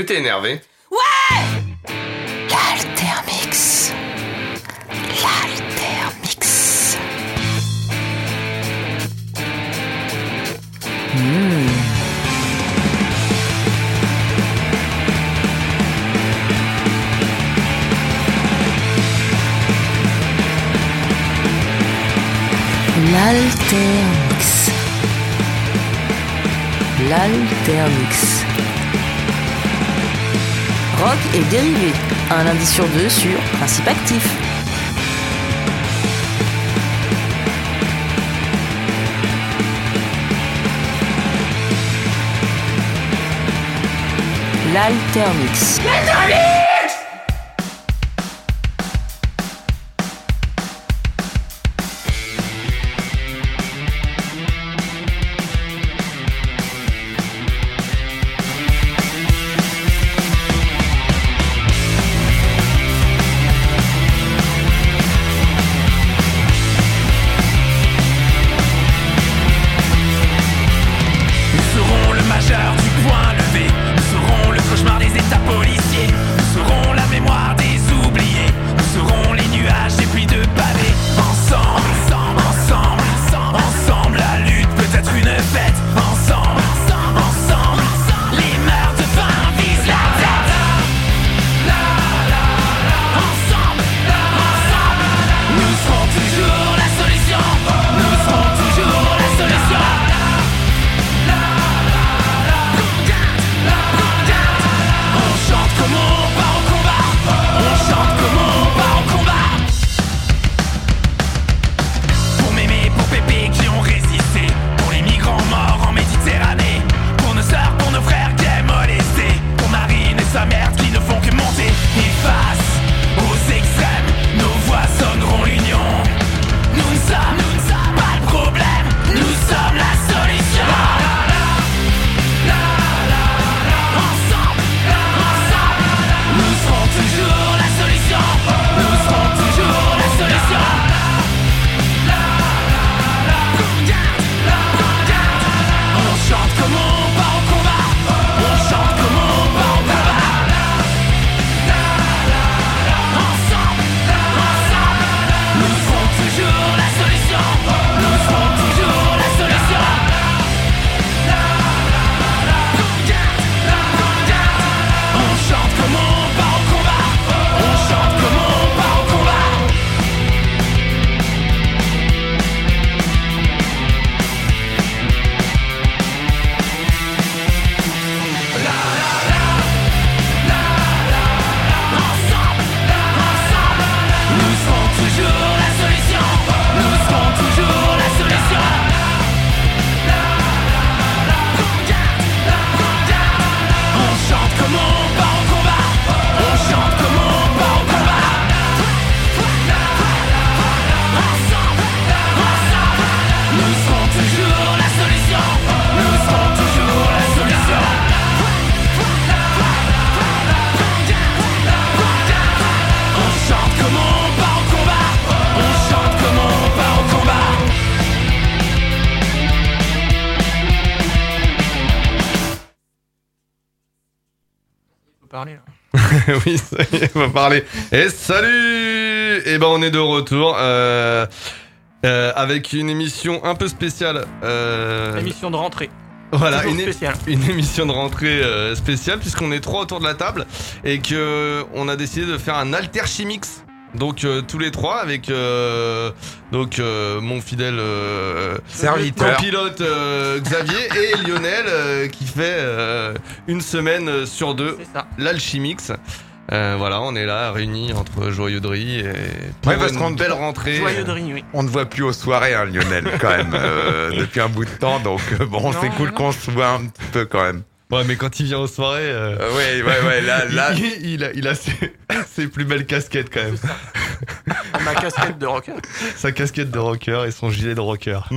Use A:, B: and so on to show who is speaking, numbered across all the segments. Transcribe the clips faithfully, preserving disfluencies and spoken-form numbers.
A: que t'es énervé?
B: Ouais! L'Altermix. L'Altermix. Mmh. L'Altermix. L'Altermix. Rock et dérivé, un lundi sur deux sur Principe Actif. L'Altermix. L'Altermix.
A: Oui, ça y est, on va parler. Et salut! Et ben on est de retour euh, euh, avec une émission un peu spéciale. Euh,
C: émission de rentrée.
A: Voilà, une,
C: spéciale.
A: une émission de rentrée euh, spéciale puisqu'on est trois autour de la table et que on a décidé de faire un Alterchimix. Donc euh, tous les trois avec euh, donc euh, mon fidèle euh,
D: serviteur,
A: pilote euh, Xavier et Lionel euh, qui fait euh, une semaine sur deux l'Alchimix. Euh, voilà, on est là réunis entre joyeuderie et pour
D: ouais, parce
A: une
D: qu'on
A: belle rentrée.
C: Joyeuderie, oui.
D: On ne voit plus aux soirées, hein, Lionel, quand même, euh, depuis un bout de temps. Donc euh, bon, non, c'est cool non. qu'on se voit un petit peu quand même.
A: Ouais, mais quand il vient aux soirées, euh,
D: euh, ouais, ouais, ouais, là, là,
A: il, il a, il a ses, ses plus belles casquettes quand même.
C: Ma casquette de rocker.
A: Sa casquette de rocker et son gilet de rocker.
D: Mm.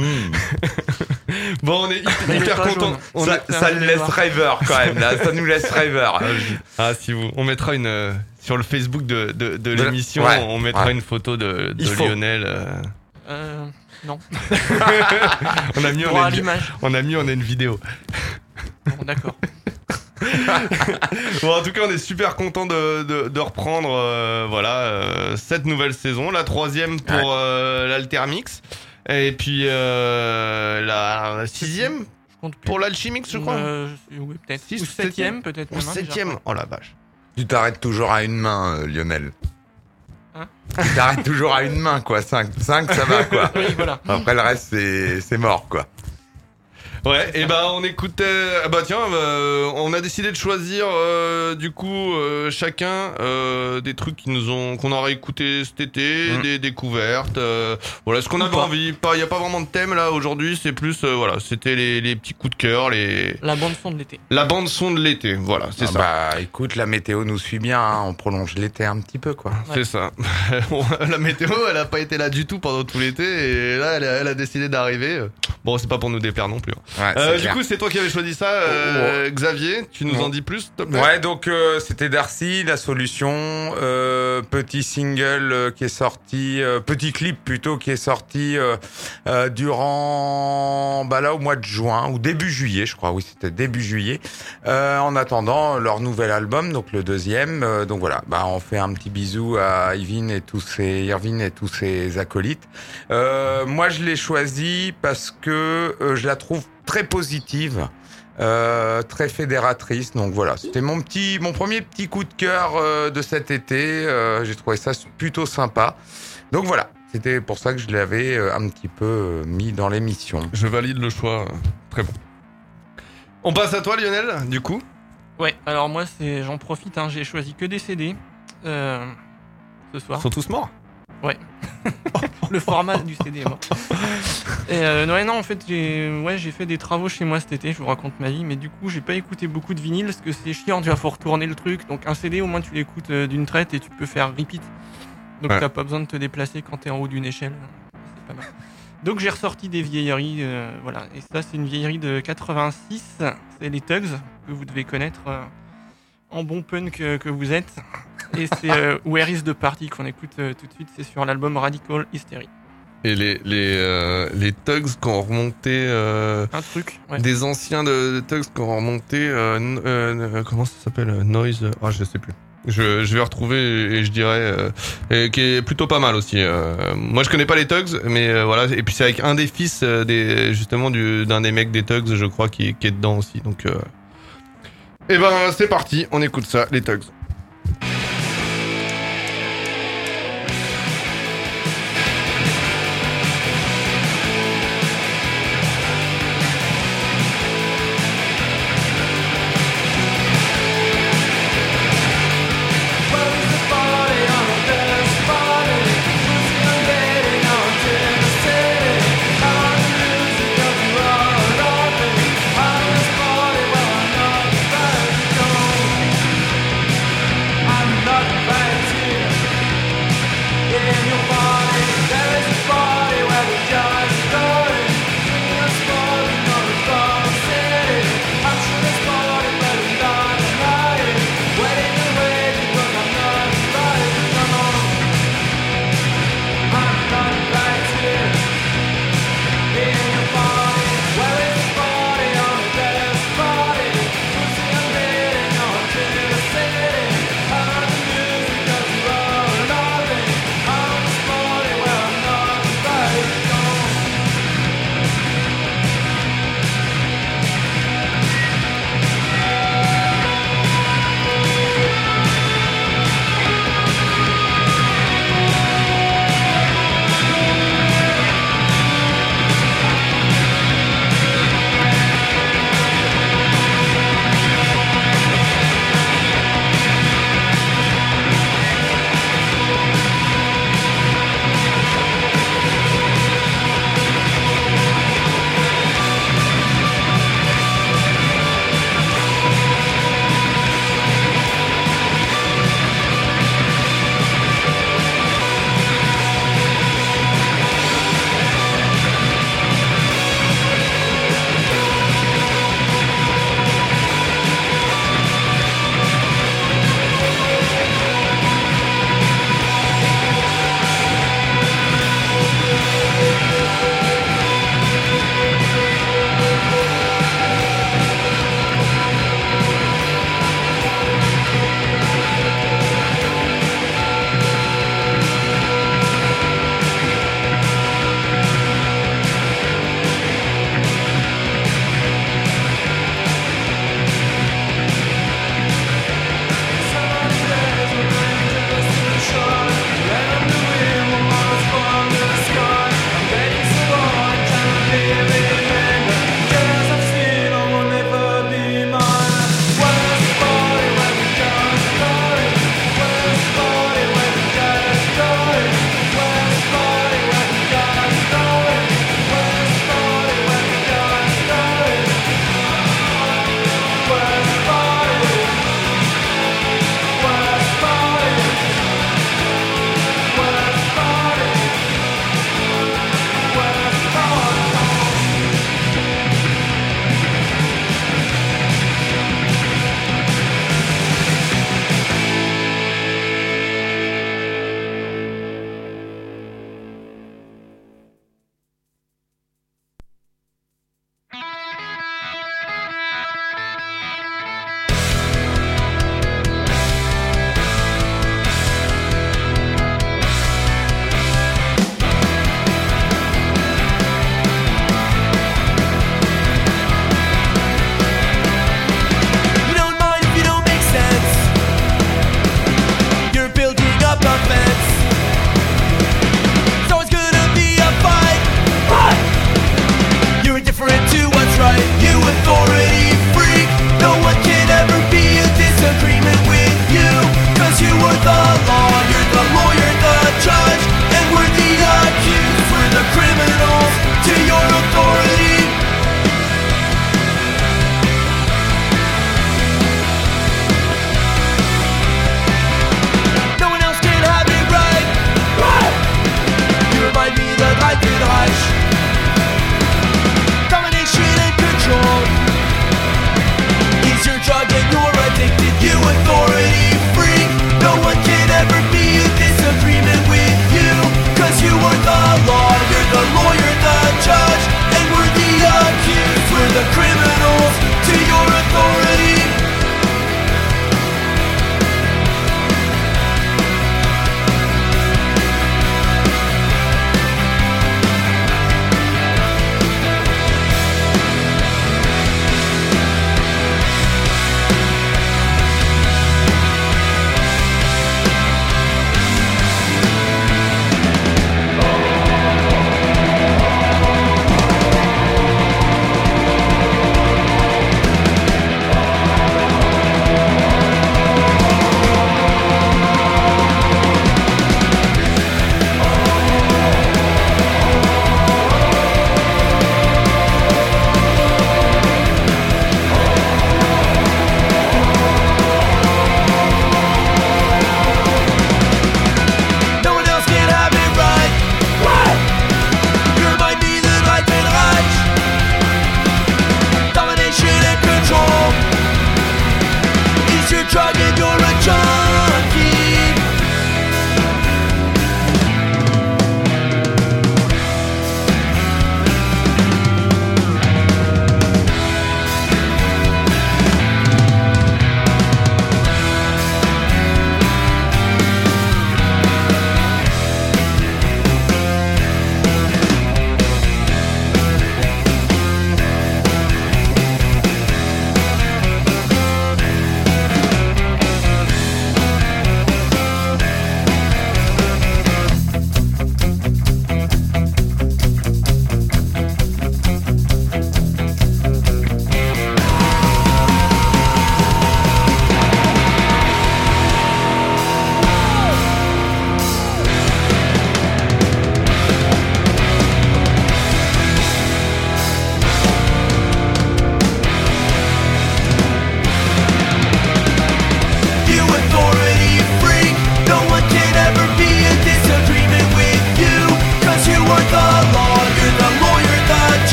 A: Bon, on est hyper, hyper contents.
D: Ça, ça le laisse rêveur quand même, là. Ça nous laisse rêveur.
A: Ah, si vous, on mettra une euh, sur le Facebook de de, de l'émission, ouais, on mettra ouais. une photo de, de Lionel. Euh...
C: euh non.
A: on a mis, on a, une, on a mis, on a une vidéo.
C: Bon, d'accord.
A: Bon, en tout cas, on est super content de, de, de reprendre euh, voilà, euh, cette nouvelle saison, la troisième pour
D: Ouais.
A: euh, l'Altermix, et puis euh, la sixième
C: Je compte plus.
A: pour l'Alchimix, je crois.
C: Euh, je- oui, peut-être.
A: Six
C: Ou
A: ou septième.
C: septième, peut-être.
A: Ou
C: même, hein, déjà.
A: septième. Oh la vache.
D: Tu t'arrêtes toujours à une main, euh, Lionel.
C: Hein
D: Tu t'arrêtes toujours à une main, quoi. Cinq, cinq, ça va, quoi.
C: Oui, voilà.
D: Après, le reste, c'est, c'est mort, quoi.
A: Ouais, et bah on écoutait. Ah bah tiens, euh, on a décidé de choisir euh, du coup euh, chacun euh, des trucs qui nous ont qu'on aurait écouté cet été,
D: Mm.
A: des découvertes. Euh, voilà, ce qu'on
C: Ou
A: avait
C: pas.
A: envie. Pas, y a pas vraiment de thème là aujourd'hui. C'est plus euh, voilà, c'était les, les petits coups de cœur, les
C: La bande son de l'été.
A: la bande son de l'été. Voilà, c'est
D: Ah
A: ça.
D: Bah, écoute, la météo nous suit bien, hein. On prolonge l'été un petit peu, quoi.
A: C'est ça. Bon, la météo, elle a pas été là du tout pendant tout l'été et là, elle a, elle a décidé d'arriver. Bon, c'est pas pour nous déplaire non plus. hein.
D: Ouais, c'est
A: Euh, du
D: clair.
A: coup, c'est toi qui avais choisi ça, euh, Xavier. Tu nous en dis plus, s'il te plaît.
D: Ouais, donc euh, c'était Darcy, la solution, euh, petit single euh, qui est sorti, euh, petit clip plutôt qui est sorti euh, euh, durant, bah là au mois de juin ou début juillet, je crois, oui c'était début juillet. Euh, en attendant leur nouvel album, donc le deuxième, euh, donc voilà, bah on fait un petit bisou à Irvine et tous ses Irvine et tous ses acolytes. Euh, moi je l'ai choisi parce que euh, je la trouve très positive. Euh, très fédératrice, donc voilà, c'était mon petit, mon premier petit coup de cœur euh, de cet été. Euh, j'ai trouvé ça plutôt sympa. Donc voilà, c'était pour ça que je l'avais euh, un petit peu euh, mis dans l'émission.
A: Je valide le choix. Très bon. On passe à toi, Lionel, du coup.
C: Ouais, alors moi, c'est, j'en profite, hein, j'ai choisi que des C D euh, ce soir.
A: Ils sont tous morts.
C: Le format du C D, moi. Et euh, ouais, non, en fait, j'ai, ouais, j'ai fait des travaux chez moi cet été, je vous raconte ma vie, mais du coup, j'ai pas écouté beaucoup de vinyle parce que c'est chiant, tu vas faut retourner le truc. Donc, un C D, au moins, tu l'écoutes euh, d'une traite et tu peux faire repeat. Donc,
A: Ouais.
C: t'as pas besoin de te déplacer quand t'es en haut d'une échelle. C'est pas mal. Donc, j'ai ressorti des vieilleries, euh, voilà. Et ça, c'est une vieillerie de quatre-vingt-six. C'est les Tugs, que vous devez connaître euh, en bon punk euh, que vous êtes. Et c'est euh, Where is the Party qu'on écoute euh, tout de suite. C'est sur l'album Radical Hysteria.
A: Et les les euh, les Tugs qui ont remonté euh,
C: Un truc, ouais.
A: des anciens de, de Tugs qui ont remonté euh, n- euh, comment ça s'appelle euh, Noise. Ah, je sais plus. Je, je vais retrouver et je dirais euh, et qui est plutôt pas mal aussi. Euh, moi, je connais pas les Tugs, mais euh, voilà. Et puis c'est avec un des fils euh, des justement du d'un des mecs des Tugs, je crois, qui, qui est dedans aussi. Donc, euh... et ben c'est parti, on écoute ça, les Tugs.
E: Party,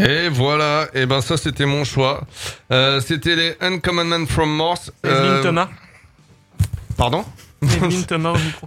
A: Et voilà, et ben ça c'était mon choix. Euh, c'était les Uncommon Man from Mars.
C: Evelyn
A: Euh,
C: Thomas.
A: Pardon
C: Evelyn Thomas au micro.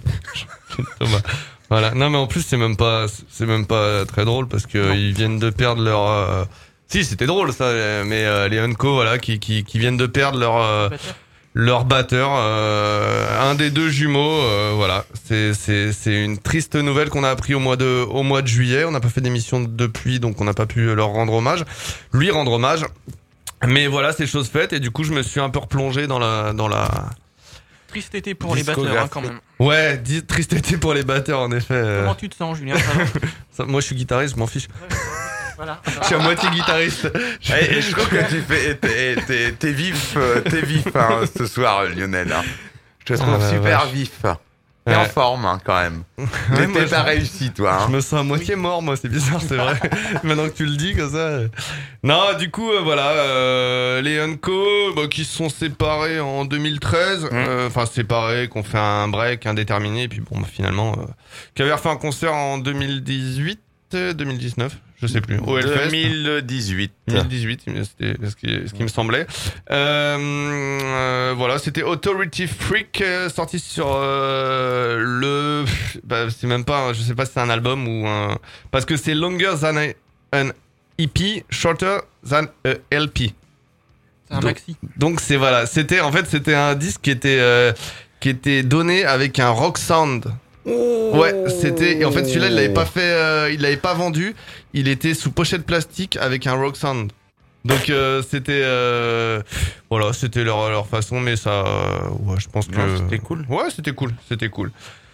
A: Thomas. Voilà. Non mais en plus c'est même pas, c'est même pas très drôle parce que
C: Non.
A: ils viennent de perdre leur. Euh... Si c'était drôle ça, mais euh, les Unco voilà qui, qui qui viennent de perdre leur euh,
C: Batteur.
A: leur batteur, euh, un des deux jumeaux. Euh, voilà, c'est c'est c'est une triste nouvelle qu'on a appris au mois de au mois de juillet. On n'a pas fait d'émission depuis, donc on n'a pas pu leur rendre hommage, lui rendre hommage. Mais voilà, c'est chose faite et du coup je me suis un peu replongé dans la dans la.
C: Triste été pour les batteurs, hein, quand même.
A: Ouais, di- triste été pour les batteurs en effet. euh.
C: Comment tu te sens, Julien? Ça va
A: Ça, moi je suis guitariste, je m'en fiche.
C: Voilà.
A: Je suis à moitié guitariste.
D: Et, et je trouve que tu fais, t'es, t'es, t'es vif, euh, t'es vif hein, ce soir, Lionel. Hein. Je te trouve
A: Ah, la
D: super
A: vache.
D: vif. T'es en
A: Ouais.
D: forme hein, quand même.
A: Ouais,
D: Mais
A: moi,
D: t'es
A: je-
D: pas réussi, toi.
A: Je
D: Hein.
A: me sens à moitié mort, moi, c'est bizarre, c'est vrai. Maintenant que tu le dis comme ça. Non, du coup, euh, voilà, euh, les Unco, bah, qui se sont séparés en deux mille treize, euh, enfin séparés, qui ont fait un break indéterminé, et puis bon, bah, finalement, euh, qui avaient refait un concert en deux mille dix-huit, euh, deux mille dix-neuf, je sais plus, au Hellfest.
D: deux mille dix-huit.
A: deux mille dix-huit, c'était ce qui, ce qui me semblait. Euh, euh, voilà, c'était Authority Freak, euh, sorti sur euh, le... Bah, c'est même pas, je sais pas si c'est un album ou un... Parce que c'est Longer Than a- an E P, Shorter Than a L P.
C: C'est un
A: Donc-
C: maxi.
A: Donc c'est voilà, c'était en fait c'était un disque qui était euh, qui était donné avec un rock sound. Ouais, c'était et en fait celui-là il l'avait pas fait, euh, il l'avait pas vendu. Il était sous pochette plastique avec un rock sound. Donc euh, c'était euh, voilà, c'était leur leur façon, mais ça, euh, ouais, je pense que
D: Non, c'était cool.
A: Ouais, c'était cool, c'était cool.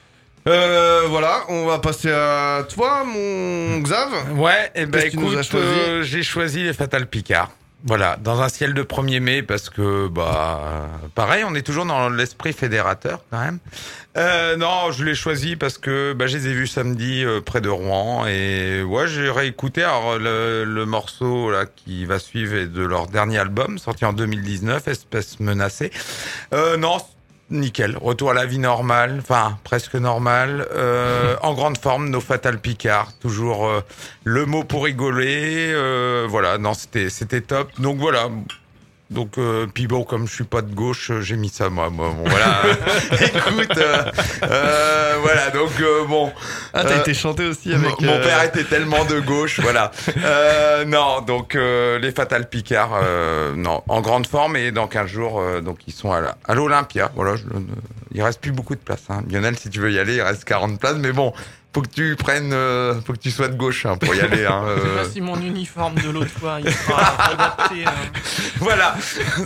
A: Euh, voilà, on va passer à toi, mon Xav.
D: Ouais, et ben
A: Qu'est-ce que tu nous
D: écoute,
A: as choisi
D: euh, j'ai choisi les Fatal Picard. Voilà, dans un ciel de premier mai parce que bah pareil, on est toujours dans l'esprit fédérateur quand même. Euh, non, je l'ai choisi parce que bah, je les ai vus samedi euh, près de Rouen et ouais, j'ai réécouté alors le, le morceau là qui va suivre est de leur dernier album sorti en deux mille dix-neuf, Espèce menacée. Euh, non. Nickel, retour à la vie normale, enfin presque normale, euh, en grande forme, nos Fatal Picard, toujours euh, le mot pour rigoler, euh, voilà, non c'était c'était top, donc voilà, donc euh, puis bon comme je suis pas de gauche, euh, j'ai mis ça moi, moi bon, voilà, écoute, euh, euh, voilà donc euh, bon.
A: Ah, t'as
D: Euh,
A: été chanté aussi avec.
D: Mon
A: euh,
D: père était tellement de gauche, voilà. Euh, non, donc euh, les Fatal Picard, euh, non, en grande forme et dans quinze jours, euh, donc ils sont à, la- à l'Olympia. Voilà, je, euh, il reste plus beaucoup de place. Hein. Lionel, si tu veux y aller, il reste quarante places, mais bon, faut que tu prennes, euh, faut que tu sois de gauche hein, pour y aller. Hein,
C: Je sais
D: euh,
C: pas si mon uniforme de l'autre fois il sera adapté. euh.
D: voilà.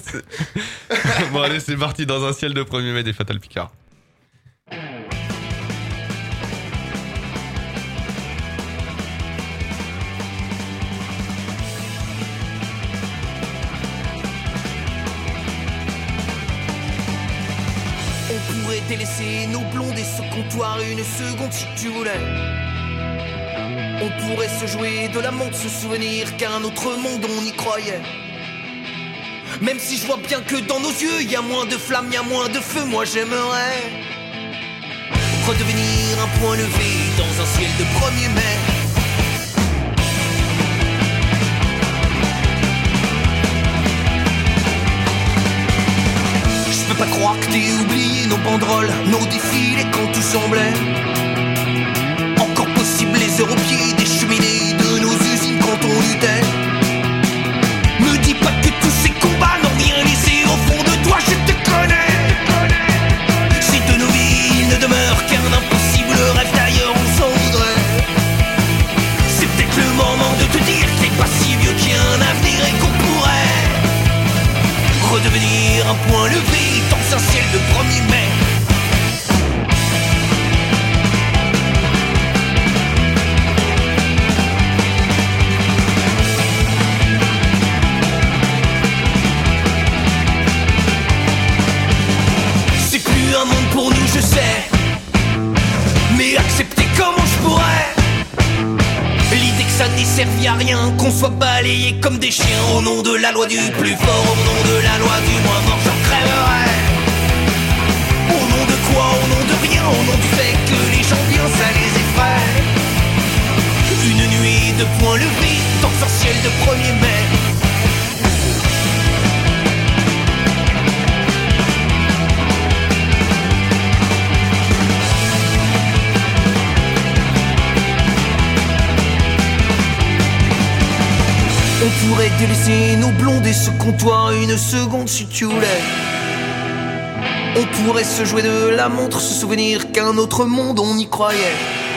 A: Bon allez, c'est parti dans un ciel de premier mai des Fatal Picard.
E: On pourrait délaisser nos blondes et ce comptoir une seconde si tu voulais. On pourrait se jouer de la montre, se souvenir qu'un autre monde on y croyait. Même si je vois bien que dans nos yeux y a moins de flammes, y a moins de feu, moi j'aimerais redevenir un point levé dans un ciel de premier mai. Je peux pas croire que t'aies oublié nos banderoles, nos défilés quand tout semblait encore possible, les heures au pied des cheminées de nos usines quand on luttait. Me dis pas que tous ces combats n'ont rien laissé au fond de toi, je te connais. Si de nos vies il ne demeure qu'un impossible rêve, d'ailleurs on s'en voudrait. C'est peut-être le moment de te dire que t'es pas si vieux, qu'il y a un avenir et qu'on pourrait redevenir un point levé dans un ciel de premier mai. C'est plus un monde pour nous, je sais, mais accepter comment je pourrais l'idée que ça n'ait servi à rien, qu'on soit balayé comme des chiens au nom de la loi du plus fort, au nom de la loi du moins fort, j'en crèverais. Au nom de quoi? Au nom de rien, au nom du fait que les gens bien ça les effraie. Une nuit de points levés dans un ciel de premier mai. On pourrait délaisser nos blondés ce comptoir une seconde si tu voulais. On pourrait se jouer de la montre, se souvenir qu'un autre monde on y croyait.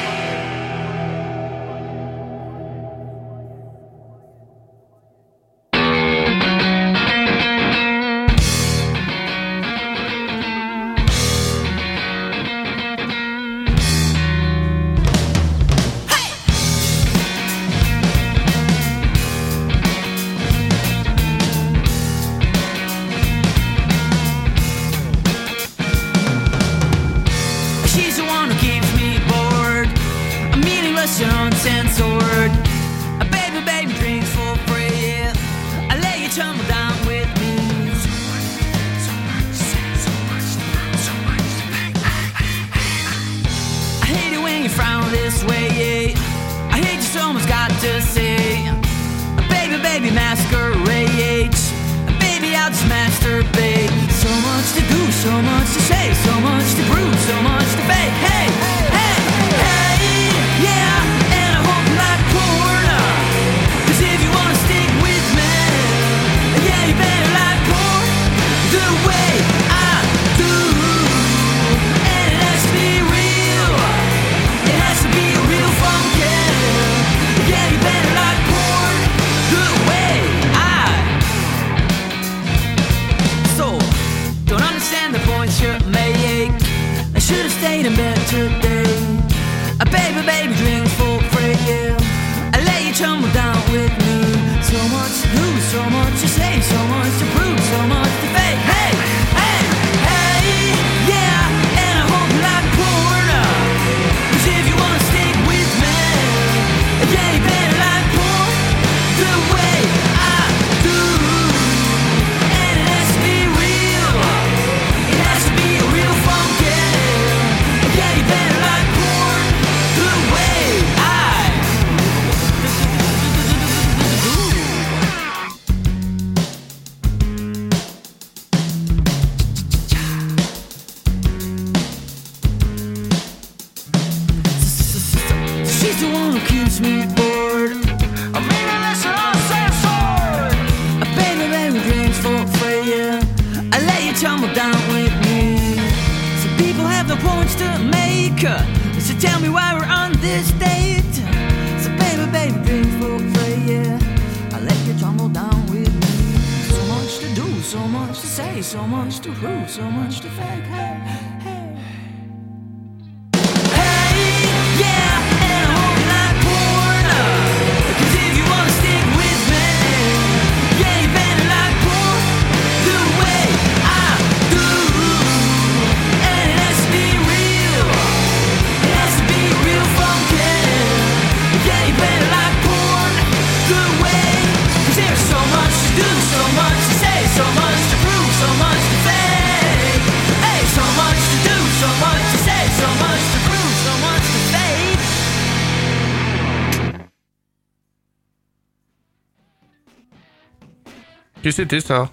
A: Qu'est-ce que c'était ça?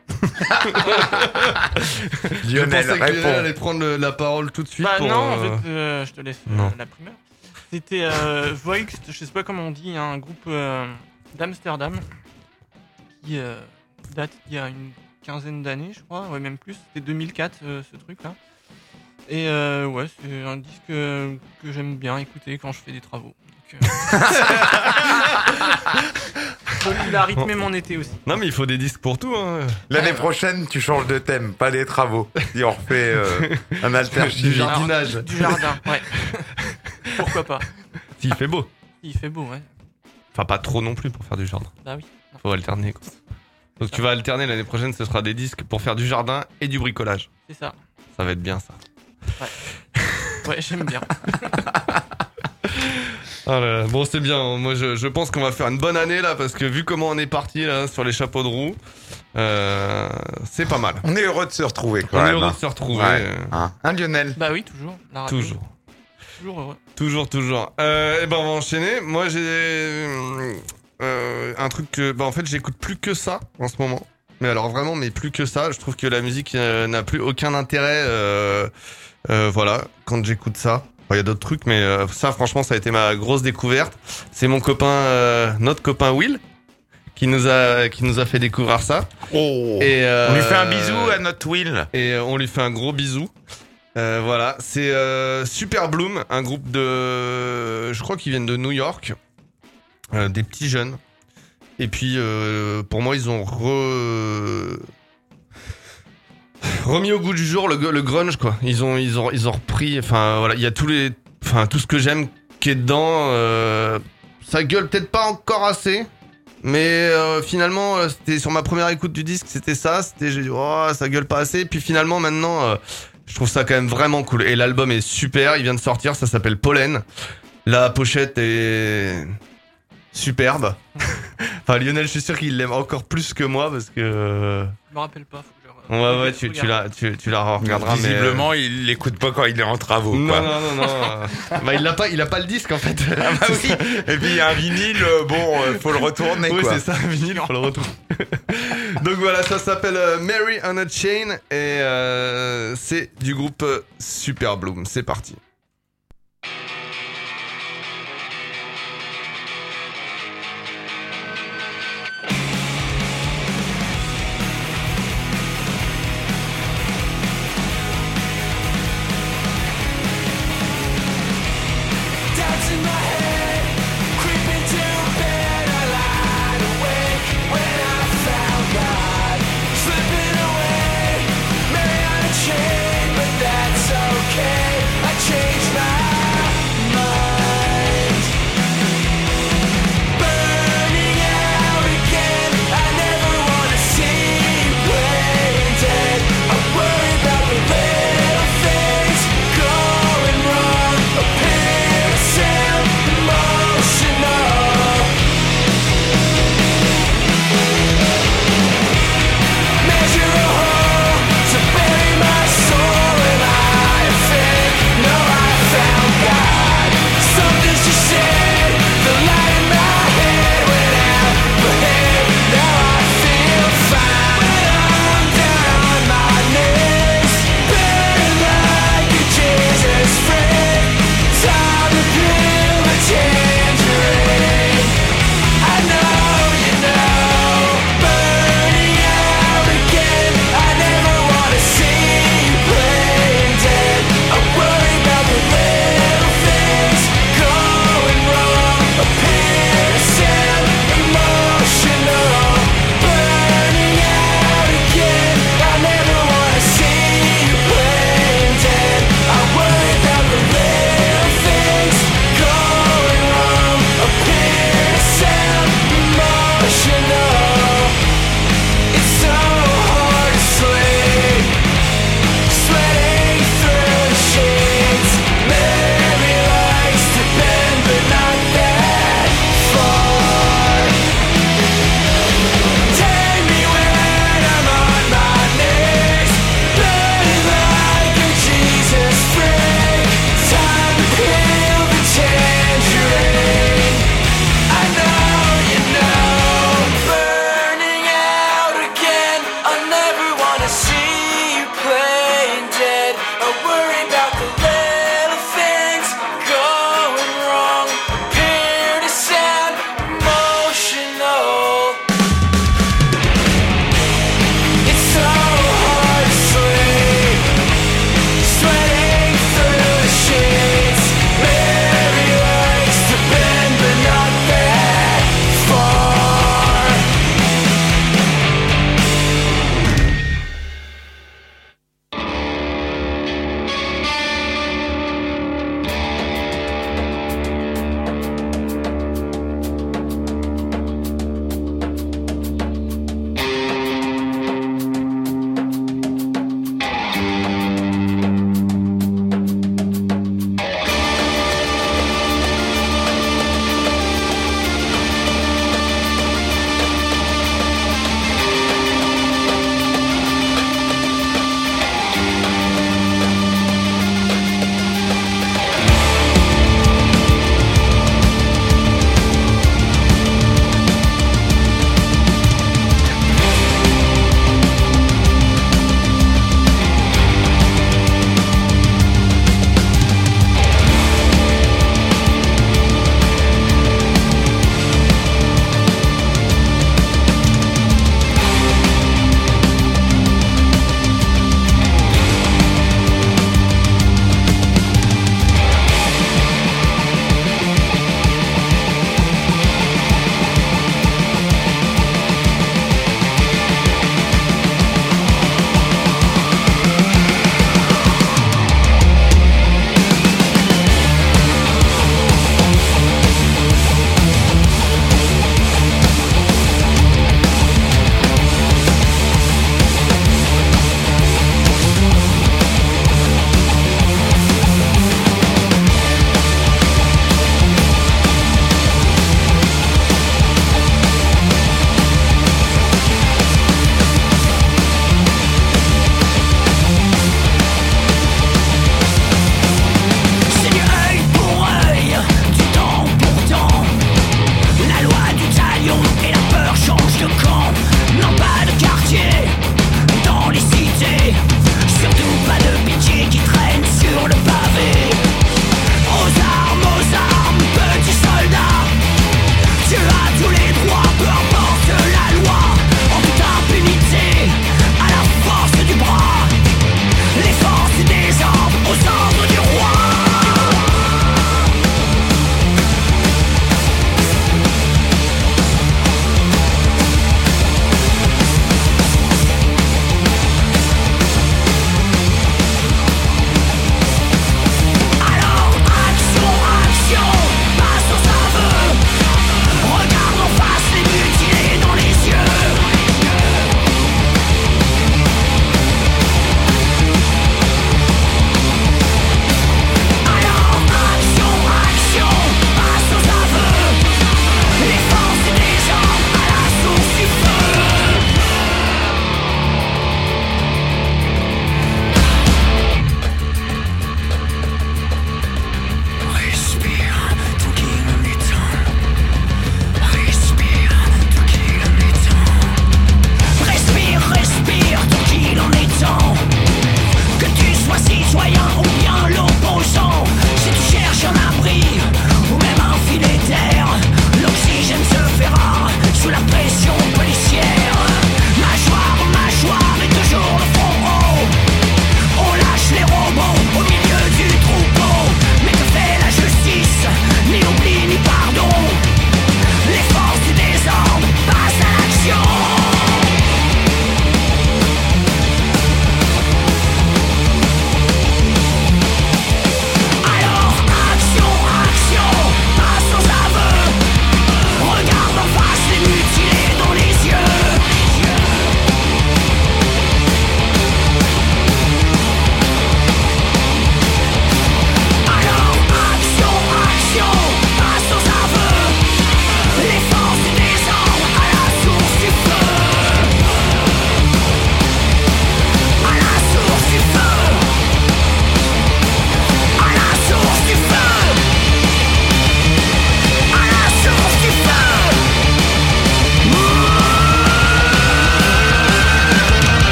D: Lionel,
A: je pensais que
D: réponds.
A: Lionel allait prendre le- la parole tout de suite.
C: Bah
A: pour,
C: non, en
A: euh,
C: fait, euh, je te laisse euh,
A: non.
C: la primeur. C'était euh, Voigt, je sais pas comment on dit, un groupe euh, d'Amsterdam qui euh, date il y a une quinzaine d'années, je crois, ouais, même plus. C'était deux mille quatre, euh, ce truc-là. Et euh, ouais, c'est un disque euh, que j'aime bien écouter quand je fais des travaux. Donc, euh... Donc, il a rythmé mon été aussi.
A: Non, mais il faut des disques pour tout. Hein.
D: L'année prochaine, tu changes de thème, pas des travaux. Si on refait euh, un alter
A: Du
D: chimie.
A: jardinage.
C: Du jardin, ouais. Pourquoi pas?
A: S'il fait beau.
C: Il fait beau, ouais.
A: Enfin, pas trop non plus pour faire du jardin.
C: Bah oui.
A: Faut alterner, quoi. Donc tu vas alterner l'année prochaine, ce sera des disques pour faire du jardin et du bricolage.
C: C'est ça.
A: Ça va être bien, ça.
C: Ouais, j'aime bien.
A: Ah là là. Bon, c'est bien. Moi, je, je pense qu'on va faire une bonne année là, parce que vu comment on est parti là sur les chapeaux de roue, euh, c'est pas mal.
D: On est heureux de se retrouver quand
A: On est
D: même.
A: heureux
D: hein.
A: de se retrouver.
D: Ouais.
A: euh,
D: Hein, hein, Lionel?
C: Bah oui, toujours. La radio.
A: toujours.
C: Toujours heureux.
A: Toujours, toujours. Euh, et ben on va enchaîner. Moi j'ai euh, un truc que, bah en fait, j'écoute plus que ça en ce moment. Mais alors vraiment, mais plus que ça. Je trouve que la musique euh, n'a plus aucun intérêt. Euh, euh, voilà, quand j'écoute ça. Il y a d'autres trucs, mais euh, ça, franchement, ça a été ma grosse découverte. C'est mon copain, euh, notre copain Will, qui nous a, qui nous a fait découvrir ça.
D: Oh.
A: Et euh,
D: On lui fait un bisou à notre Will.
A: Et euh, on lui fait un gros bisou. Euh, voilà, c'est euh, Super Bloom, un groupe de, je crois qu'ils viennent de New York, euh, des petits jeunes. Et puis euh, pour moi ils ont re... remis au goût du jour le, le grunge quoi. Ils ont ils ont ils ont repris. Enfin voilà, il y a tous les, enfin tout ce que j'aime qui est dedans. Euh, ça gueule peut-être pas encore assez. Mais euh, finalement, euh, c'était sur ma première écoute du disque, c'était ça. C'était, j'ai dit, oh, ça gueule pas assez. Puis finalement, maintenant, euh, je trouve ça quand même vraiment cool. Et l'album est super, il vient de sortir, ça s'appelle Pollen. La pochette est superbe. Enfin, Lionel, je suis sûr qu'il l'aime encore plus que moi parce que. Euh...
C: Je me rappelle pas. Faut que je...
A: Ouais, ouais, tu, tu, la, tu, tu la regarderas.
D: Visiblement,
A: mais...
D: il l'écoute pas quand il est en travaux.
A: Non,
D: quoi.
A: non, non, non. euh... bah, il a pas, il a pas le disque en fait.
D: Ah bah oui. Et puis un vinyle, bon, euh, faut le retourner.
A: Oui,
D: quoi.
A: c'est ça, un vinyle, faut le retourner. Donc voilà, ça s'appelle euh, Mary on a Chain et euh, c'est du groupe euh, Super Bloom. C'est parti.
E: Chain, but that's okay. I changed.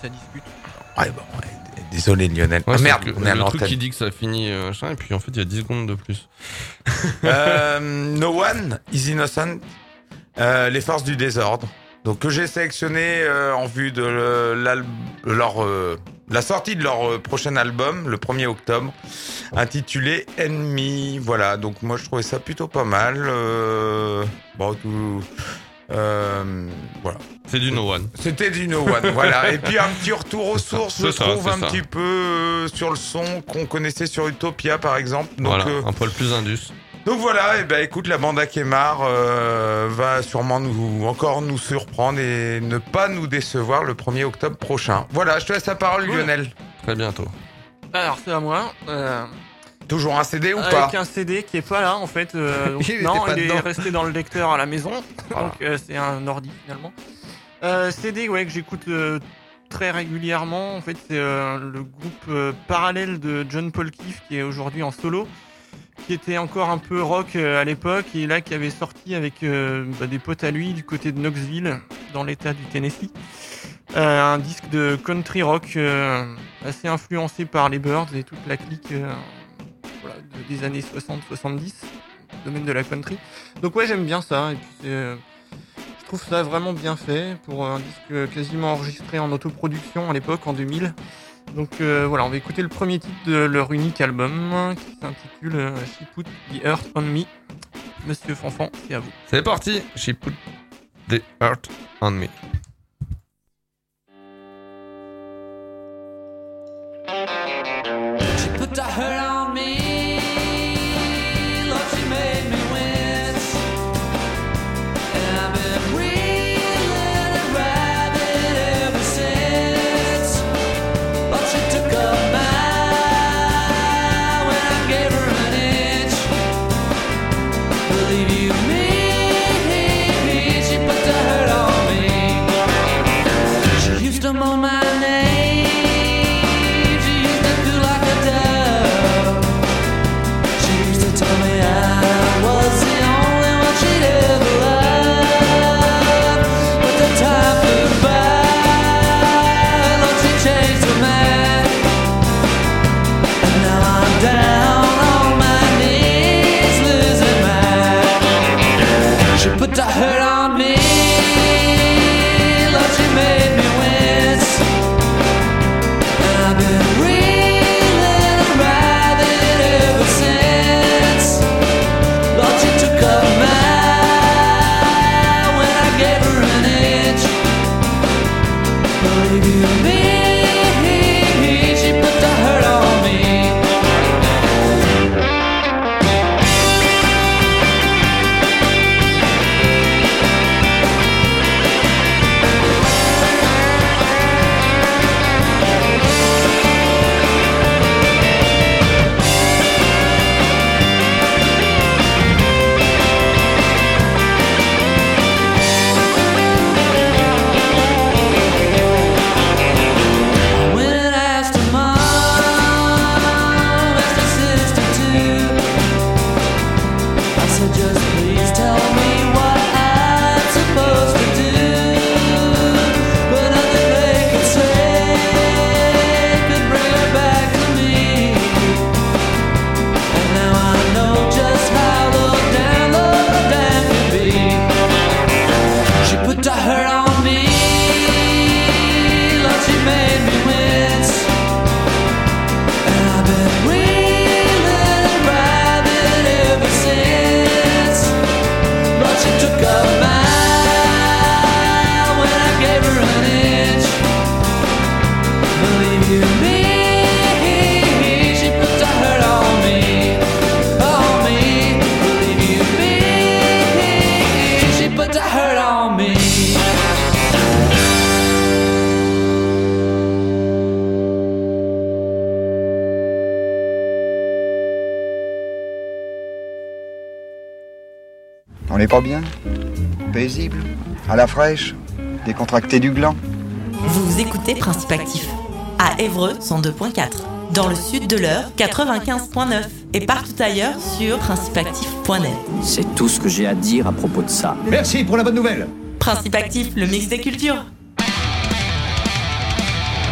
C: ça discute.
D: Ouais, bon, ouais, d- désolé Lionel.
A: Ouais,
D: ah
A: c'est
D: merde,
A: que-
D: on est à
A: le truc
D: l'antenne.
A: qui dit que ça finit euh, machin, et puis en fait il y a dix secondes de plus.
D: Euh, No One is Innocent, euh, les forces du désordre. Donc que j'ai sélectionné euh, en vue de le- l'al- leur euh, la sortie de leur euh, prochain album, le premier octobre, intitulé Enemy. Voilà, donc moi je trouvais ça plutôt pas mal. Euh, bon, tout, euh, voilà.
A: C'est du No One.
D: C'était du No One, voilà. Et puis un petit retour aux sources, je
A: C'est ça,
D: trouve,
A: c'est
D: un
A: ça.
D: petit peu euh, sur le son qu'on connaissait sur Utopia, par exemple. Donc,
A: Voilà,
D: euh,
A: un poil plus indus.
D: donc voilà, et ben écoute, la bande à Kemar euh, va sûrement nous encore nous surprendre et ne pas nous décevoir le premier octobre prochain. Voilà, je te laisse la parole,
C: Cool.
D: Lionel.
A: Très bientôt.
C: Alors c'est à moi. Euh,
D: Toujours un C D ou
C: avec
D: pas
C: un C D qui est pas là en fait. euh, donc,
D: Il était
C: non,
D: pas
C: il
D: dedans.
C: est resté dans le lecteur à la maison.
D: Voilà.
C: Donc euh, c'est un ordi finalement. Euh, C D ouais que j'écoute euh, très régulièrement. En fait c'est euh, le groupe euh, parallèle de John Paul Keef qui est aujourd'hui en solo, qui était encore un peu rock euh, à l'époque et là qui avait sorti avec euh, bah, des potes à lui du côté de Knoxville dans l'état du Tennessee. Euh, un disque de country rock euh, assez influencé par les Byrds et toute la clique euh, voilà, de- des années soixante soixante-dix, domaine de la country. Donc ouais, j'aime bien ça. Et puis c'est, euh, je trouve ça vraiment bien fait pour un disque quasiment enregistré en autoproduction à l'époque, en deux mille. Donc euh, voilà, on va écouter le premier titre de leur unique album qui s'intitule euh, She Put the Earth on Me. Monsieur Fanfan, c'est à vous.
A: C'est parti. She put the heart on me.
E: She put her hurt on me. Lord, she made me wince. And I've been reeling and writhing ever since. But she took a mile when I gave her an inch. Believe you me, she put the hurt on me. She used to moan my name. Tell me I was the only one she'd ever loved. But the time flew by, Lord, she changed her mind. And now I'm down on my knees, losing mine. She put the hurt on me, Lord, she made me wince. And I've been reeling and writhing ever since. Lord, she took a mile when I gave her an inch. Believe you me, she put the hurt on me.
F: On n'est pas bien? Paisible? À la fraîche? Décontracté du gland?
B: Vous écoutez Principe Actif à Évreux cent deux point quatre, dans le sud de l'Eure quatre-vingt-quinze point neuf et partout ailleurs sur principe actif point net.
G: C'est tout ce que j'ai à dire à propos de ça.
H: Merci pour la bonne nouvelle.
B: Principe Actif, le mix des cultures.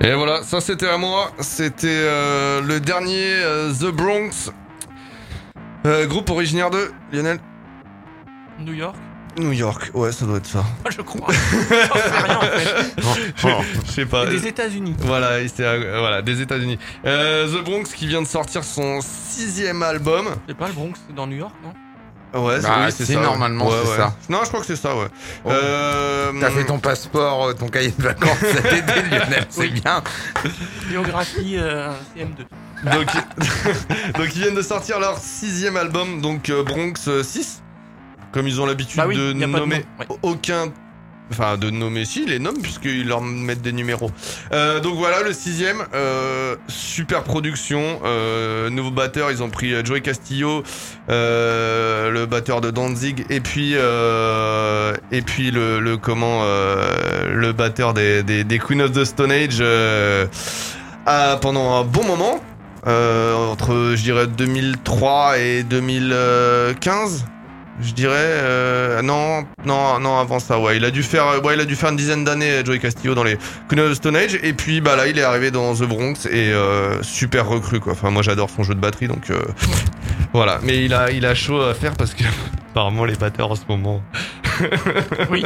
A: Et voilà, ça c'était à moi. C'était euh, le dernier euh, The Bronx. Euh, groupe originaire de Lionel.
C: New York.
A: New York, ouais, ça doit être ça.
C: Moi, je crois. J'en sais rien en fait.
A: Je sais pas.
C: Des États-Unis.
A: Voilà, et c'était, euh, voilà, des États-Unis. Euh, The Bronx qui vient de sortir son sixième album.
C: C'est pas le Bronx dans New York, non?
A: Ouais, c'est,
D: Bah,
A: oui, c'est
D: si,
A: ça.
D: normalement,
A: ouais,
D: c'est
A: ouais.
D: ça.
A: Non, je crois que c'est ça, ouais.
D: Oh.
A: Euh,
D: T'as fait ton passeport, ton cahier de vacances cet été, Lionel, c'est
C: Oui.
D: bien.
C: Géographie euh, C M deux.
A: donc, donc ils viennent de sortir leur sixième album, donc euh, Bronx euh, six. Comme ils ont l'habitude
C: Bah oui,
A: de
C: y a pas de
A: nommer
C: nom, ouais.
A: aucun... Enfin, de nommer, si, ils les nomment, puisqu'ils leur mettent des numéros. Euh, donc voilà, le sixième, euh, super production, euh, nouveau batteur, ils ont pris euh, Joey Castillo, euh, le batteur de Danzig, et puis euh, et puis le, le comment, euh, le batteur des, des, des Queen of the Stone Age, euh, à, pendant un bon moment, euh, entre, je dirais, deux mille trois et deux mille quinze. Je dirais euh, non non non avant ça ouais il a dû faire ouais il a dû faire une dizaine d'années Joey Castillo dans les Queen of the Stone Age et puis bah là il est arrivé dans The Bronx et euh, super recrue quoi. Enfin moi j'adore son jeu de batterie donc euh, voilà, mais il a il a chaud à faire parce que apparemment les batteurs en ce moment.
C: Oui.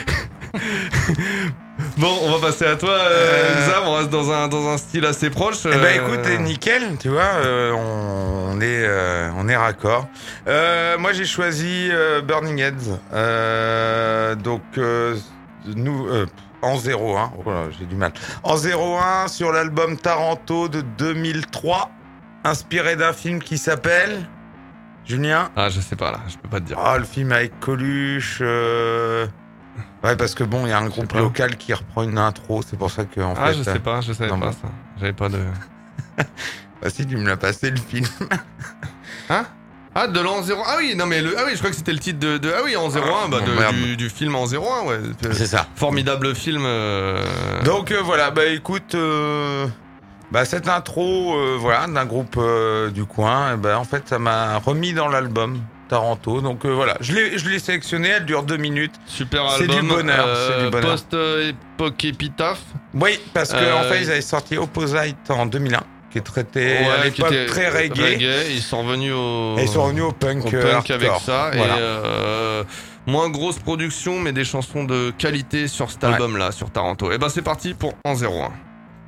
A: Bon, on va passer à toi, euh,
D: Euh,
A: Xav, on reste dans un dans un style assez proche.
D: Eh ben
A: euh,
D: écoute, nickel, tu vois, euh, on, on est euh, on est raccord. Euh, moi j'ai choisi euh, Burning Heads, euh, donc euh, nous euh, en zéro un. Oh là, j'ai du mal. En zéro un sur l'album Taranto de deux mille trois, inspiré d'un film qui s'appelle Julien.
A: Ah, je sais pas là, je peux pas te dire.
D: Ah, le film avec Coluche. Euh... Ouais, parce que bon, il y a un groupe
A: pas.
D: local qui reprend une intro, c'est pour ça que en
A: Ah,
D: fait.
A: je sais pas, je savais
D: non,
A: pas
D: bon.
A: ça. J'avais pas de.
D: Bah si, tu me l'as passé le film.
A: Hein? Ah, de l'an zéro. Ah oui, non mais le... ah oui, je crois que c'était le titre de, de... ah oui, en zéro un, bah
D: Oh,
A: de-
D: merde.
A: du, du film en zéro un, ouais.
D: C'est ça.
A: Formidable film. euh,
D: Donc euh, voilà, bah écoute, euh, bah cette intro, euh, voilà, d'un groupe euh, du coin, eh ben en fait ça m'a remis dans l'album Taranto. Donc euh, voilà, je l'ai, je l'ai sélectionné, elle dure deux minutes.
A: Super
D: C'est
A: album.
D: du bonheur, c'est du bonheur.
A: Post-époque épitaphe.
D: Oui, parce que
A: Euh,
D: en fait ils avaient sorti Opposite en deux mille un, qui est traité à
A: Ouais, qui
D: l'époque
A: était
D: très reggae.
A: Ils sont revenus au.
D: Et ils sont revenus au punk,
A: au
D: euh,
A: punk avec
D: hardcore.
A: ça.
D: Voilà.
A: Et euh, moins grosse production, mais des chansons de qualité sur cet
D: Ouais.
A: album-là, sur Taranto. Et ben c'est parti pour en zéro un.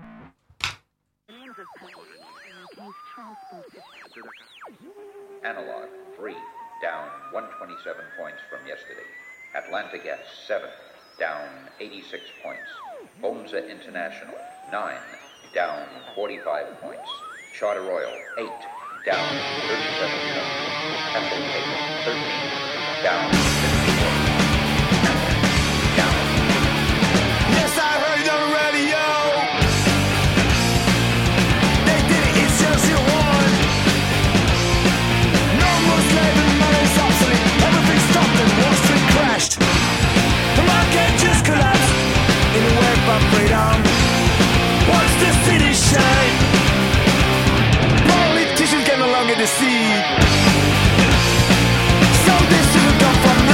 H: Analog, three, down one hundred twenty-seven points from yesterday. Atlanta Gas, seven, down eighty-six points. Bomza International, nine, down forty-five points. Charter Oil, eight, down thirty-seven points. Ethel Paper, thirteen, down fifty-four. Down.
E: Yes, I heard it on the radio. They did it in zero zero one. No more slavery, money's obsolete. Everything stopped and Wall Street crashed. The market just collapsed in the wake of freedom. Watch the city shine. Politicians can no longer deceive. So this shouldn't come from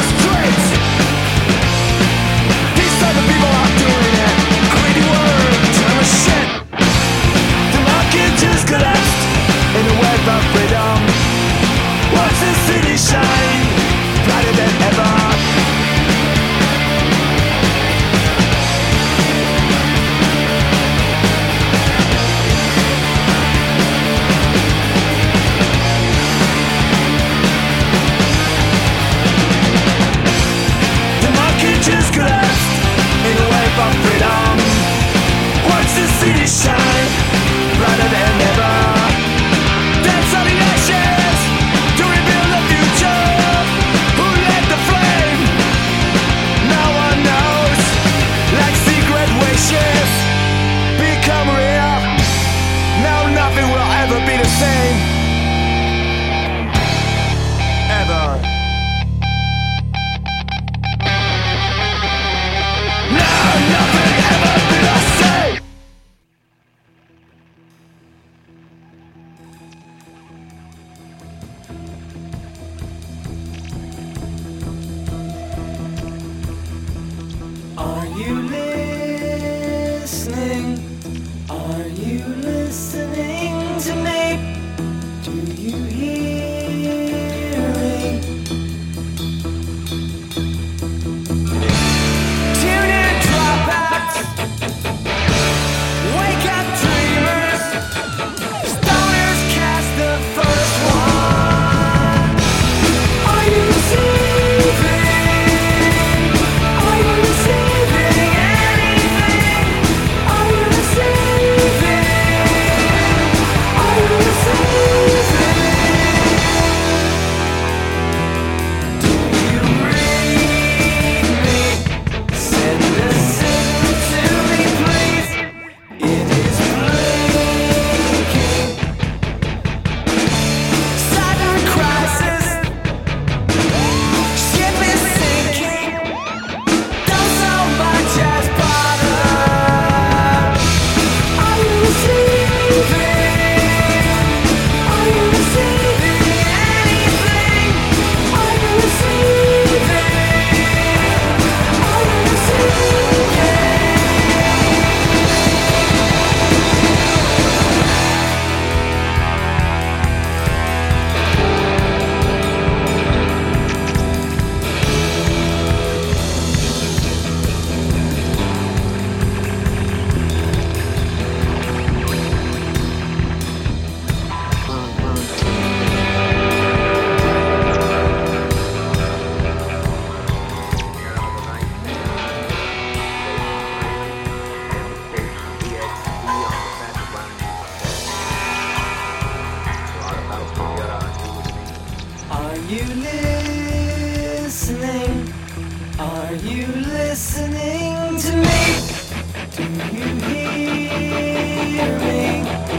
E: listening to me? Do you hear me?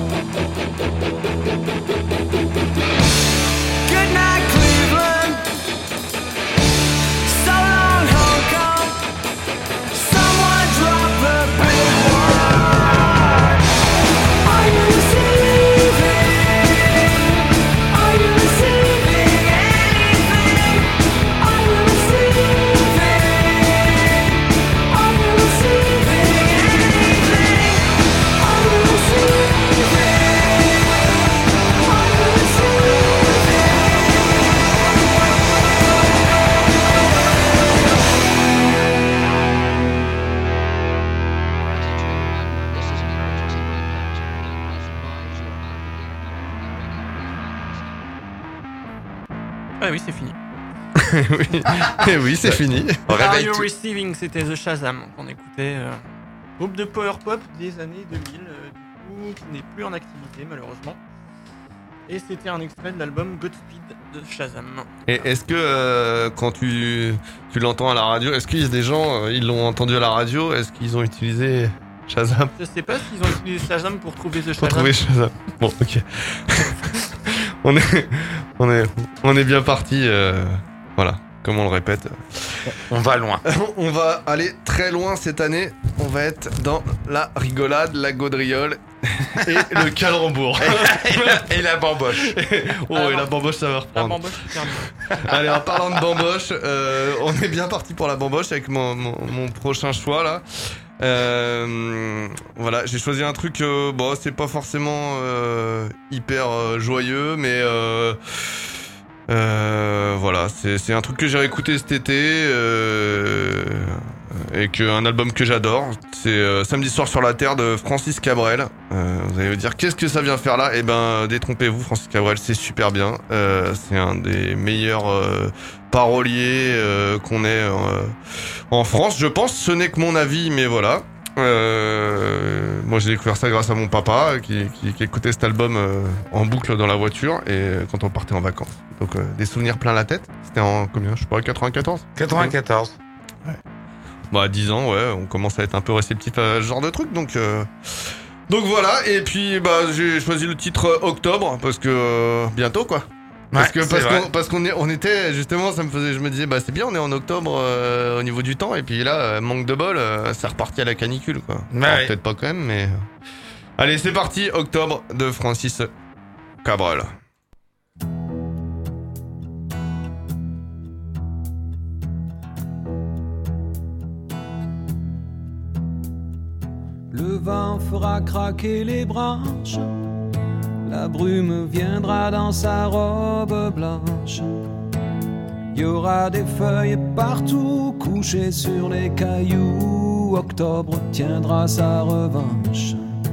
E: Good night, Cleveland. So long, Hong Kong. Someone drop a big one. Are you receiving? Are you receiving anything? Are you receiving? Are you receiving anything? Are you receiving? Are you receiving?
C: Ah oui, c'est fini.
A: oui, Et oui c'est fini.
C: Are
D: Réveille
C: You
D: tout-
C: Receiving, c'était The Shazam qu'on écoutait. Euh, groupe de power pop des années deux mille, euh, du coup, qui n'est plus en activité malheureusement. Et c'était un extrait de l'album Godspeed de Shazam.
A: Et est-ce que euh, quand tu, tu l'entends à la radio, est-ce qu'il y a des gens, euh, ils l'ont entendu à la radio, est-ce qu'ils ont utilisé Shazam
C: Je sais pas s'ils ont utilisé Shazam pour trouver The
A: pour
C: Shazam.
A: trouver Shazam? Bon, ok. on est, on est, on est bien parti. Euh, voilà, comme on le répète.
D: On va loin.
A: On va aller très loin cette année. On va être dans la rigolade, la gaudriole et le calembour.
D: Et la bamboche.
A: oh, et la bamboche, ça va
C: La
A: reprendre.
C: bamboche, c'est bien.
A: Allez, en parlant de bamboche, euh, on est bien parti pour la bamboche avec mon, mon, mon prochain choix là. Euh, voilà, j'ai choisi un truc. Euh, bon, c'est pas forcément euh, hyper euh, joyeux, mais euh, euh, voilà, c'est c'est un truc que j'ai réécouté cet été euh, et que un album que j'adore. C'est euh, Samedi soir sur la terre de Francis Cabrel. Euh, vous allez me dire qu'est-ce que ça vient faire là? Eh ben, détrompez-vous, Francis Cabrel, c'est super bien. Euh, c'est un des meilleurs euh, paroliers euh, qu'on ait euh, en France, je pense. Ce n'est que mon avis, mais voilà. Euh, moi, j'ai découvert ça grâce à mon papa qui, qui, qui écoutait cet album euh, en boucle dans la voiture et euh, quand on partait en vacances. Donc euh, des souvenirs plein la tête. C'était en combien? Je sais pas, quatre-vingt-quatorze.
D: quatre-vingt-quatorze.
A: Bah à dix ans, ouais, on commence à être un peu réceptif à ce genre de truc, donc euh... donc voilà. Et puis bah j'ai choisi le titre euh, Octobre parce que euh, bientôt quoi. Parce
D: Ouais,
A: que
D: c'est
A: parce
D: vrai.
A: qu'on parce qu'on est on était justement, ça me faisait, je me disais bah c'est bien, on est en octobre euh, au niveau du temps et puis là euh, manque de bol, euh, c'est reparti à la canicule quoi.
D: Ouais,
A: Alors,
D: ouais.
A: peut-être pas quand même, mais allez c'est parti, Octobre de Francis Cabrel.
I: Le vent fera craquer les branches, la brume viendra dans sa robe blanche. Il y aura des feuilles partout couchées sur les cailloux. Octobre tiendra sa revanche.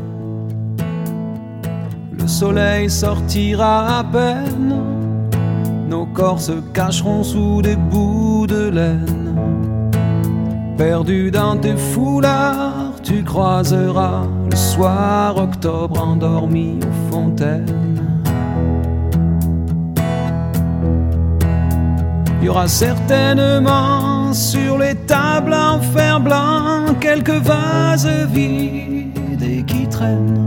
I: Le soleil sortira à peine, nos corps se cacheront sous des bouts de laine. Perdu dans tes foulards, tu croiseras le soir octobre endormi aux fontaines. Il y aura certainement sur les tables en fer blanc quelques vases vides et qui traînent.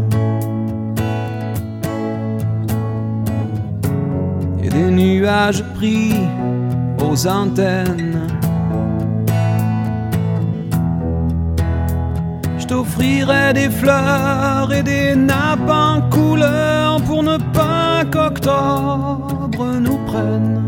I: Et des nuages pris aux antennes. Je t'offrirai des fleurs et des nappes en couleur pour ne pas qu'octobre nous prenne.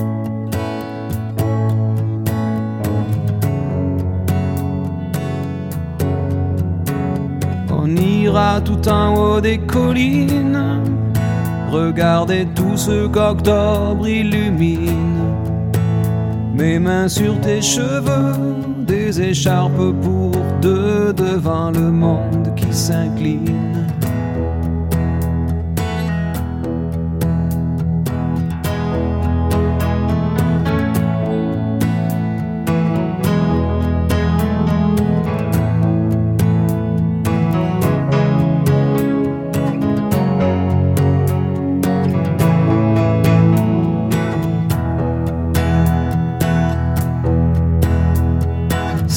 I: On ira tout en haut des collines, regarder tout ce qu'octobre illumine. Mes mains sur tes cheveux, des écharpes pour deux devant le monde qui s'incline.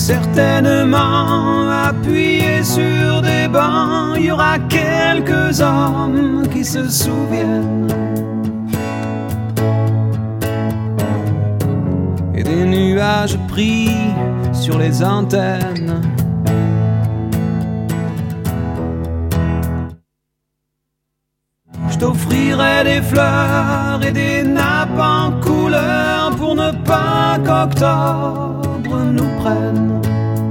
I: Certainement appuyés sur des bancs, il y aura quelques hommes qui se souviennent. Et des nuages pris sur les antennes. Je t'offrirai des fleurs et des nappes en couleur pour ne pas qu'octobre nous prenne.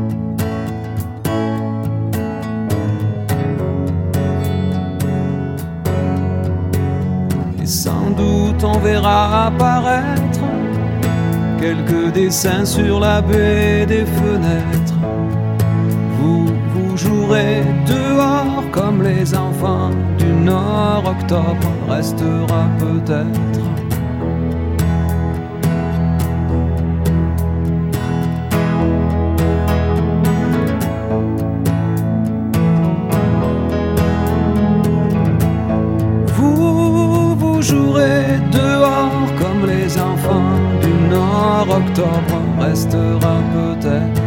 I: Et sans doute on verra apparaître quelques dessins sur la baie des fenêtres. Vous, vous jouerez dehors comme les enfants du Nord. Octobre restera peut-être. Vous, vous jouerez dehors comme les enfants du Nord. Octobre restera peut-être.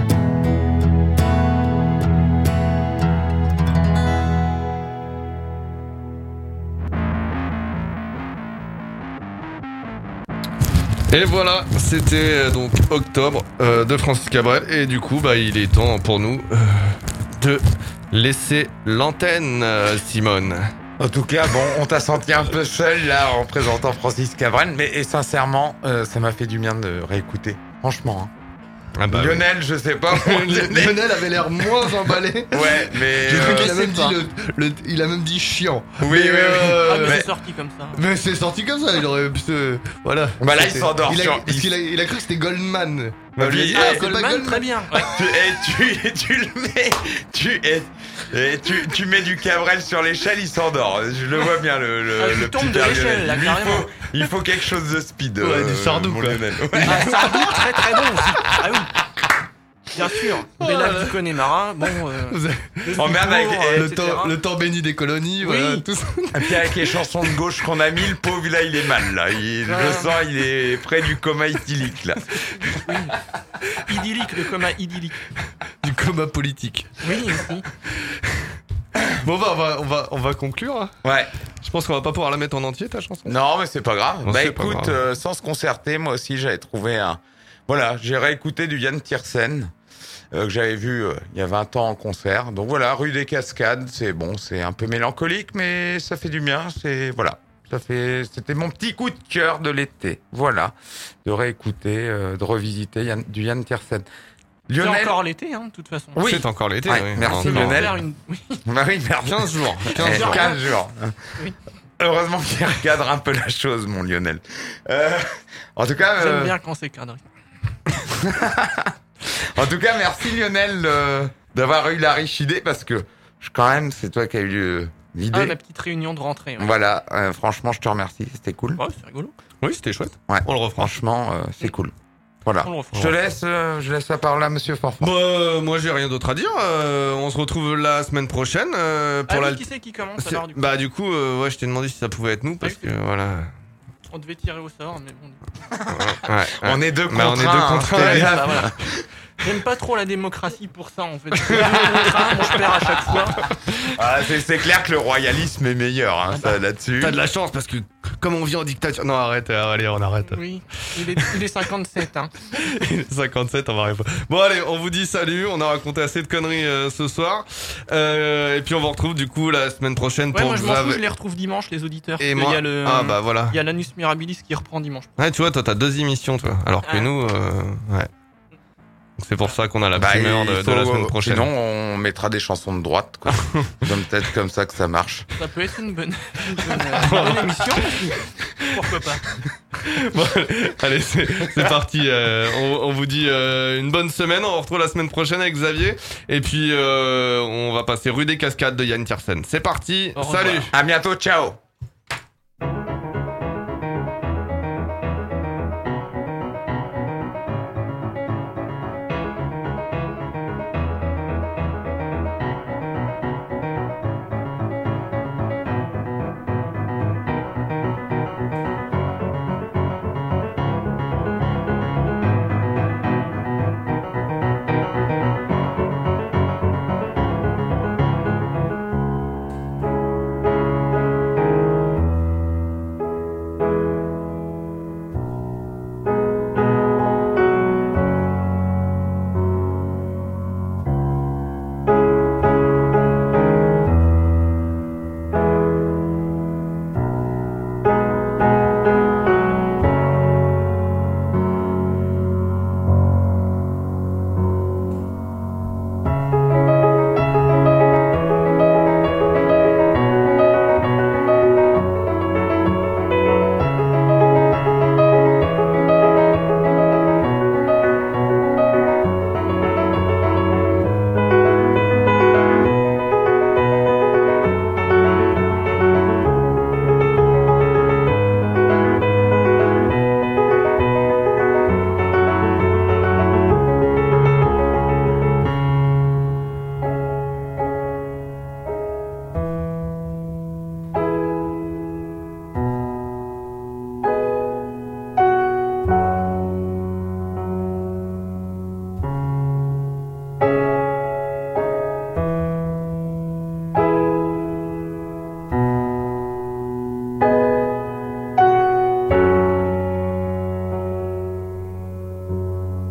A: Et voilà, c'était euh, donc Octobre euh, de Francis Cabrel. Et du coup, bah, il est temps pour nous euh, de laisser l'antenne, euh, Simone.
D: En tout cas, bon, on t'a senti un peu seul là en présentant Francis Cabrel, mais et sincèrement, euh, ça m'a fait du bien de réécouter. Franchement. Hein.
A: Ah bah,
D: Lionel, oui. Je sais pas.
A: Lionel... Lionel avait l'air moins emballé.
D: Ouais, mais
A: je trouve
D: euh,
A: qu'il a même dit le, le, il a même dit chiant.
D: Oui, oui, oui.
C: Euh, ah, mais, mais c'est sorti comme ça.
A: Mais c'est sorti comme ça. Il aurait pu se, voilà.
D: Bah là, il s'endort.
A: Il a,
D: sur...
A: parce qu'il a, il a cru que c'était Goldman.
D: Bah, lui,
C: dit, ah, Goldman, Goldman, très bien. Ouais.
D: Tu, et tu, tu le mets, tu, et, et tu, tu mets du Cabrel sur l'échelle, il s'endort. Je le vois bien le, le,
C: ah,
D: le
C: petit tombe de l'échelle, là,
D: il faut, il faut quelque chose de speed.
A: Ouais,
D: euh,
A: du Sardou, quoi.
D: Ouais.
C: Ah, Sardou, très très bon aussi. Ah oui. Bien sûr, oh, les lacs du Connemara, bon. Euh,
D: oh merde, avec
A: euh, le, temps, le temps béni des colonies, oui. Voilà, tout ça.
D: Et puis avec les chansons de gauche qu'on a mis, le pauvre là, il est mal là. Il, ah. Je sens, il est près du coma idyllique là.
C: Oui. Idyllique, le coma idyllique.
A: Du coma politique.
C: Oui, aussi.
A: Bon bah on va, on va, on va conclure.
D: Ouais.
A: Je pense qu'on va pas pouvoir la mettre en entier ta chanson.
D: Non, mais c'est pas grave.
A: Non,
D: bah
A: écoute,
D: grave. Euh, sans se concerter, moi aussi j'avais trouvé un. Voilà, j'ai réécouté du Yann Tiersen. Euh, que j'avais vu euh, il y a vingt ans en concert. Donc voilà, Rue des Cascades, c'est bon, c'est un peu mélancolique, mais ça fait du bien. C'est voilà, ça fait. C'était mon petit coup de cœur de l'été. Voilà, de réécouter, euh, de revisiter Yann, du Yann Tiersen.
C: Lionel... C'est encore l'été, hein, de toute façon.
A: Oui, c'est encore l'été.
D: Ouais,
A: oui.
D: Merci
A: non,
D: Lionel.
C: Non. Une... Oui.
D: Bah oui, merci.
A: quinze jours. quinze
D: eh,
A: jours.
D: quinze jours.
C: Oui.
D: Heureusement qu'il recadre un peu la chose, mon Lionel. Euh, en tout cas,
C: j'aime
D: euh...
C: bien quand c'est cadré.
D: En tout cas, merci Lionel euh, d'avoir eu la riche idée parce que quand même, c'est toi qui as eu euh, l'idée.
C: Ah, la petite réunion de rentrée. Ouais.
D: Voilà, euh, franchement, je te remercie, c'était cool.
C: Ouais, c'est rigolo.
A: Oui, c'était chouette.
D: Ouais.
A: On le refera.
D: Franchement, euh, c'est cool. Voilà. Je te laisse, euh, je laisse la parole à Monsieur Fanfan.
A: Bah, euh, moi, j'ai rien d'autre à dire. Euh, on se retrouve la semaine prochaine euh, pour
C: ah,
A: la.
C: Oui, qui c'est qui commence alors du coup
A: Bah, du coup, euh, ouais, je t'ai demandé si ça pouvait être nous parce ah, que voilà.
C: On devait tirer au sort, mais bon.
D: ouais, ouais. On est deux contre
A: bah, on est deux contre
D: un.
A: un.
C: Bah, voilà. J'aime pas trop la démocratie pour ça en fait. Moi je perds à chaque fois.
D: Ah, c'est, c'est clair que le royalisme est meilleur hein, ah bah, ça, là-dessus.
A: T'as de la chance parce que comme on vit en dictature. Non arrête, allez on arrête.
C: Oui, il est, il est cinquante-sept hein.
A: cinquante-sept on va arriver. Bon allez, on vous dit salut, on a raconté assez de conneries euh, ce soir. Euh, et puis on vous retrouve du coup la semaine prochaine
C: ouais,
A: pour
C: moi je m'en
A: avez...
C: fous, je les retrouve dimanche les auditeurs.
A: Et moi...
C: il y a le,
A: ah bah voilà.
C: Il y a l'Anus Mirabilis qui reprend dimanche.
A: Ouais tu vois, toi t'as deux émissions toi. Alors que ah. nous, euh, ouais. C'est pour ça qu'on a la
D: bah,
A: primeur de,
D: faut,
A: de la semaine prochaine.
D: Sinon, on mettra des chansons de droite, quoi. C'est peut-être comme ça que ça marche.
C: Ça peut être une bonne, une bonne, une bonne émission. Pourquoi pas.
A: Bon, allez, c'est, c'est parti. Euh, on, on vous dit euh, une bonne semaine. On se retrouve la semaine prochaine avec Xavier. Et puis, euh, on va passer Rue des Cascades de Yann Tiersen. C'est parti. Salut.
D: À bientôt. Ciao.